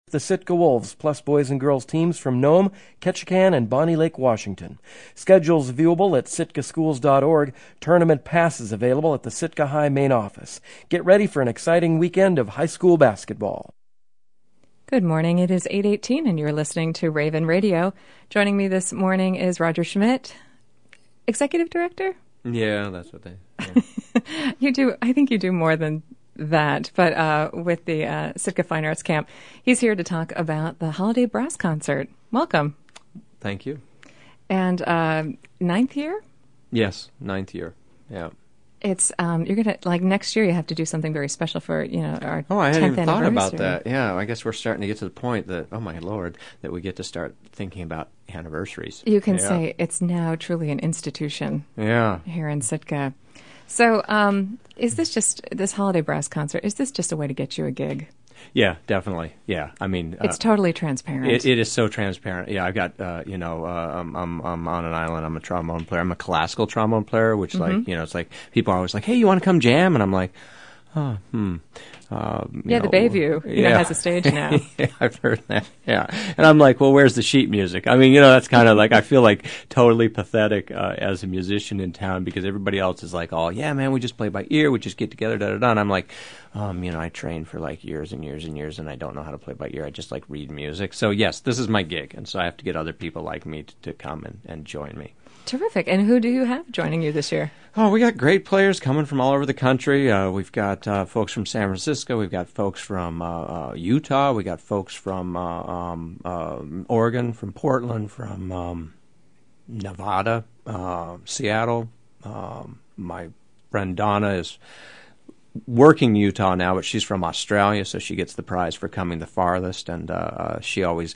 the Sitka Wolves, plus boys and girls teams from Nome, Ketchikan, and Bonnie Lake, Washington. Schedules viewable at sitkaschools.org. Tournament passes available at the Sitka High main office. Get ready for an exciting weekend of high school basketball. Good morning. It is 8:18, and you're listening to Raven Radio. Joining me this morning is Roger Schmidt, Executive Director? Yeah, that's what they... Yeah. You do. I think you do more than that, but with the Sitka Fine Arts Camp. He's here to talk about the Holiday Brass Concert. Welcome. Thank you. And ninth year? Yes, ninth year. Yeah. It's you're gonna next year. You have to do something very special for our 10th anniversary. Oh, I hadn't even thought about that. Yeah, I guess we're starting to get to the point that my Lord, that we get to start thinking about anniversaries. You can say it's now truly an institution. Yeah. Here in Sitka. So, is this Holiday Brass Concert? Is this just a way to get you a gig? Yeah, definitely. Yeah, I mean, it's totally transparent. It is so transparent. Yeah, I've got I'm on an island. I'm a trombone player. I'm a classical trombone player, which it's like people are always like, "Hey, you want to come jam?" And I'm like, the Bayview has a stage now. Yeah, I've heard that. Yeah, and I'm like, well, where's the sheet music? I mean, that's kind of like, I feel like totally pathetic as a musician in town, because everybody else is like, oh yeah, man, we just play by ear, we just get together, da da da. And I'm like, I trained for like years and years and years, and I don't know how to play by ear. I just like read music. So yes, this is my gig, and so I have to get other people like me to come and join me. Terrific. And who do you have joining you this year? Oh, we got great players coming from all over the country. We've got folks from San Francisco. We've got folks from Utah. We got folks from Oregon, from Portland, from Nevada, Seattle. My friend Donna is working Utah now, but she's from Australia, so she gets the prize for coming the farthest. And she always,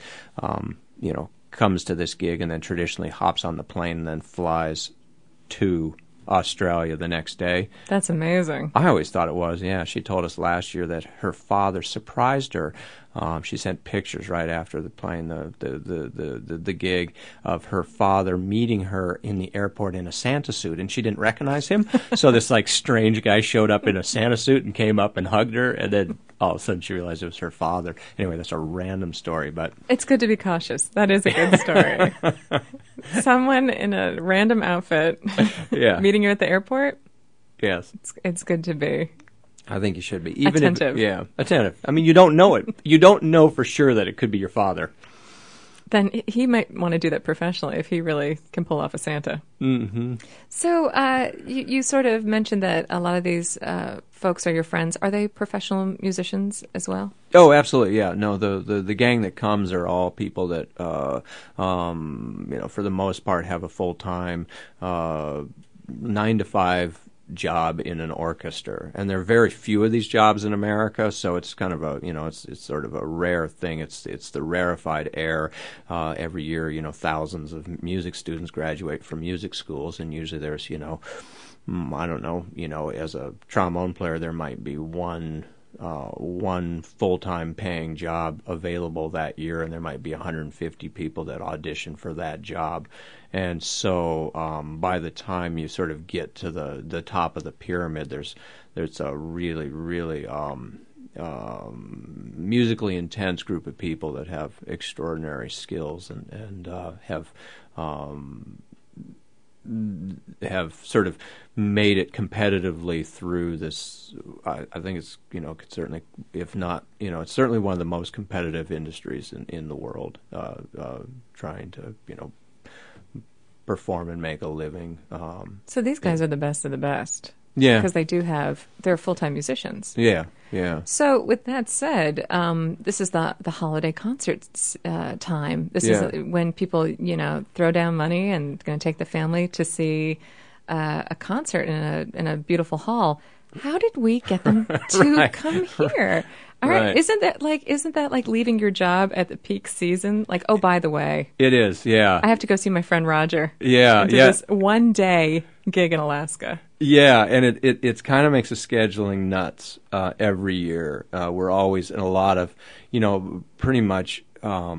comes to this gig and then traditionally hops on the plane and then flies to Australia the next day. That's amazing. I always thought it was, yeah. She told us last year that her father surprised her. She sent pictures right after playing the gig of her father meeting her in the airport in a Santa suit, and she didn't recognize him. So this strange guy showed up in a Santa suit and came up and hugged her, and then all of a sudden she realized it was her father. Anyway, that's a random story, but it's good to be cautious. That is a good story. Someone in a random outfit meeting you at the airport? Yes. It's good to be. I think you should be. Even attentive. Attentive. I mean, you don't know it. You don't know for sure that it could be your father. Then he might want to do that professionally if he really can pull off a Santa. Mm-hmm. So you sort of mentioned that a lot of these folks are your friends. Are they professional musicians as well? Oh, absolutely, yeah. No, the gang that comes are all people that, for the most part, have a full-time 9-to-5 job in an orchestra, and there are very few of these jobs in America, so it's kind of it's sort of a rare thing. It's the rarefied air. Every year, thousands of music students graduate from music schools, and usually there's, I don't know, as a trombone player, there might be one full-time paying job available that year, and there might be 150 people that audition for that job. And so by the time you sort of get to the top of the pyramid, there's a really, really musically intense group of people that have extraordinary skills and have sort of made it competitively through this. I think it's certainly, if not, it's certainly one of the most competitive industries in the world, trying to perform and make a living. So these guys are the best of the best. Yeah. Because they're full-time musicians. Yeah, yeah. So with that said, this is the holiday concerts time. This is when people, throw down money and going to take the family to see a concert in a beautiful hall. How did we get them to come here? All right. Isn't that like leaving your job at the peak season? Like, oh, by the way. It is, yeah. I have to go see my friend Roger. Yeah, do this one-day gig in Alaska. Yeah, and it's kind of makes the scheduling nuts every year. We're always in a lot of, pretty much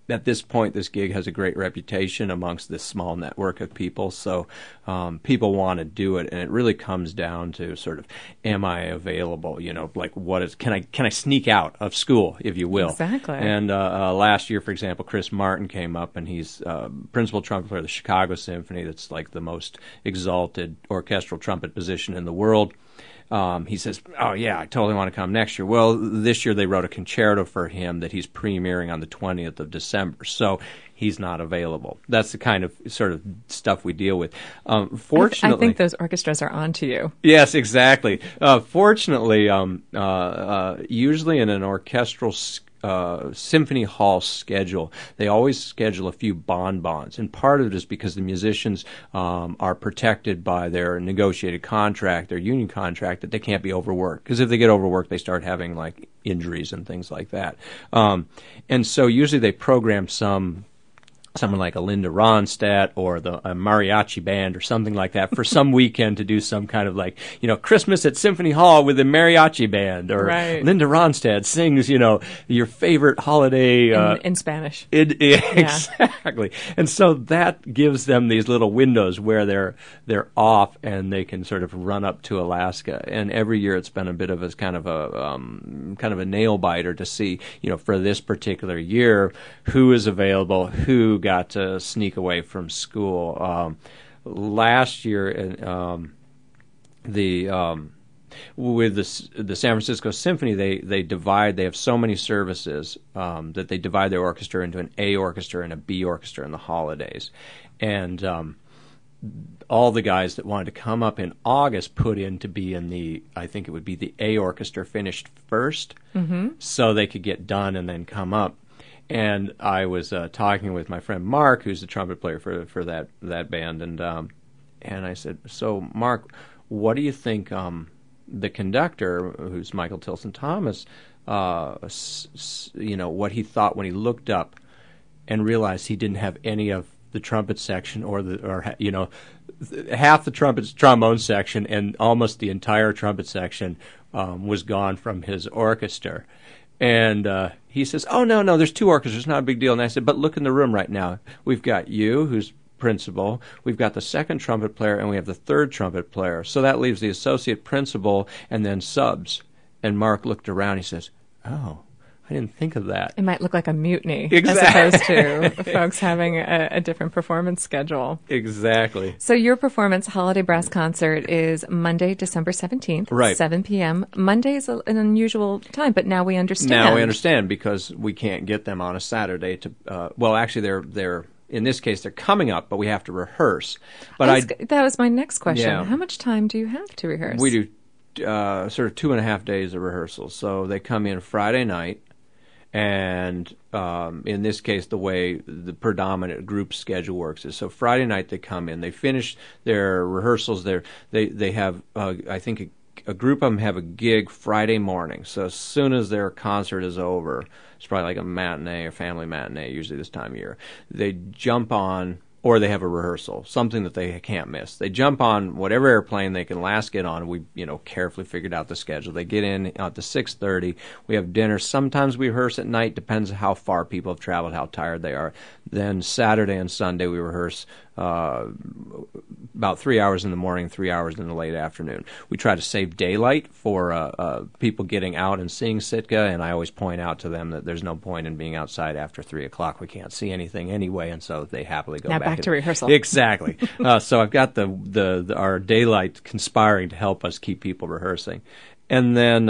at this point, this gig has a great reputation amongst this small network of people, so people want to do it, and it really comes down to sort of, am I available? Like can I sneak out of school, if you will? Exactly. And last year, for example, Chris Martin came up, and he's principal trumpet player of the Chicago Symphony. That's like the most exalted orchestral trumpet position in the world. He says, oh, yeah, I totally want to come next year. Well, this year they wrote a concerto for him that he's premiering on the 20th of December, so he's not available. That's the kind of sort of stuff we deal with. Fortunately, I think those orchestras are on to you. Yes, exactly. Fortunately, usually in an orchestral symphony hall schedule, they always schedule a few bonbons, and part of it is because the musicians are protected by their negotiated contract, their union contract, that they can't be overworked, because if they get overworked they start having like injuries and things like that, and so usually they program someone like a Linda Ronstadt or a mariachi band or something like that for some weekend to do some kind of like, Christmas at Symphony Hall with a mariachi band, or right. Linda Ronstadt sings, your favorite holiday. In Spanish. Exactly. And so that gives them these little windows where they're off and they can sort of run up to Alaska. And every year it's been a bit of a kind of a nail biter to see, for this particular year, who is available, who got to sneak away from school. Last year, with the San Francisco Symphony, they have so many services that they divide their orchestra into an A orchestra and a B orchestra in the holidays, and all the guys that wanted to come up in August put in to be in I think it would be the A orchestra finished first, so they could get done and then come up. And I was talking with my friend Mark, who's the trumpet player for that band, and I said, so Mark, what do you think the conductor, who's Michael Tilson Thomas, what he thought when he looked up and realized he didn't have any of the trumpet section or half the trombone section and almost the entire trumpet section was gone from his orchestra. And he says, oh, no, there's two orchestras, not a big deal. And I said, but look in the room right now. We've got you, who's principal, we've got the second trumpet player, and we have the third trumpet player. So that leaves the associate principal and then subs. And Mark looked around, he says, oh, I didn't think of that. It might look like a mutiny, exactly. As opposed to folks having a different performance schedule. Exactly. So your performance, Holiday Brass Concert, is Monday, December 17th, right. 7 p.m. Monday is an unusual time, but now we understand. Now we understand, because we can't get them on a Saturday to, actually they're in this case, they're coming up, but we have to rehearse. But that was my next question. Yeah. How much time do you have to rehearse? We do sort of 2.5 days of rehearsal. So they come in Friday night, and in this case, the way the predominant group schedule works is, so Friday night they come in, they finish their rehearsals. They have, I think, a group of them have a gig Friday morning. So as soon as their concert is over, it's probably like a matinee or family matinee, usually this time of year, they jump on, or they have a rehearsal, something that they can't miss. They jump on whatever airplane they can last get on. We, carefully figured out the schedule. They get in at the 6:30. We have dinner. Sometimes we rehearse at night. Depends on how far people have traveled, how tired they are. Then Saturday and Sunday we rehearse about 3 hours in the morning, 3 hours in the late afternoon. We try to save daylight for people getting out and seeing Sitka, and I always point out to them that there's no point in being outside after 3 o'clock. We can't see anything anyway, and so they happily go back to rehearsal. Exactly. So I've got our daylight conspiring to help us keep people rehearsing. And then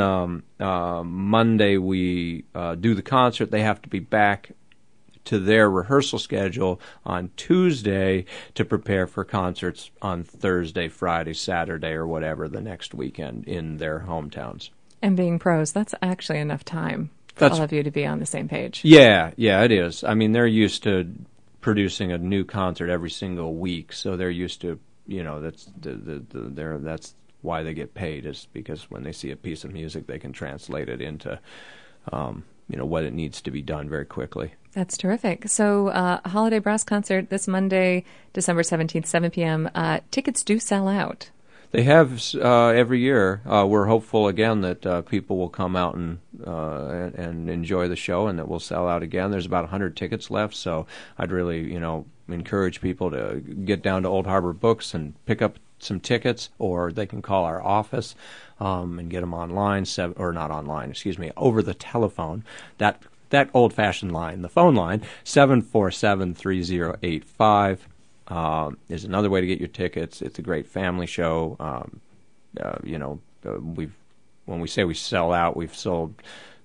Monday we do the concert. They have to be back to their rehearsal schedule on Tuesday to prepare for concerts on Thursday, Friday, Saturday, or whatever the next weekend in their hometowns. And being pros, that's actually enough time for all of you to be on the same page. Yeah, it is. I mean, they're used to producing a new concert every single week, so they're used to, that's why they get paid, is because when they see a piece of music, they can translate it into what it needs to be done very quickly. That's terrific. So Holiday Brass Concert this Monday, December 17th, 7 p.m. Tickets do sell out. They have every year. We're hopeful again that people will come out and enjoy the show, and that we'll sell out again. There's about 100 tickets left, so I'd really, encourage people to get down to Old Harbor Books and pick up some tickets, or they can call our office and get them online, over the telephone. That old-fashioned line, the phone line, 747-3085. Is another way to get your tickets. It's a great family show. When we say we sell out, we've sold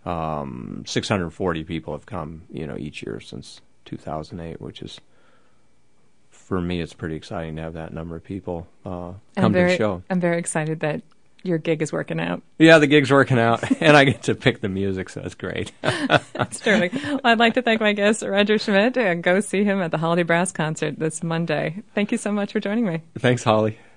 640 people have come, each year since 2008, which is, for me, it's pretty exciting to have that number of people come to the show. I'm very excited that your gig is working out. Yeah, the gig's working out, and I get to pick the music, so it's great. That's terrific. Well, I'd like to thank my guest, Roger Schmidt, and go see him at the Holiday Brass Concert this Monday. Thank you so much for joining me. Thanks, Holly.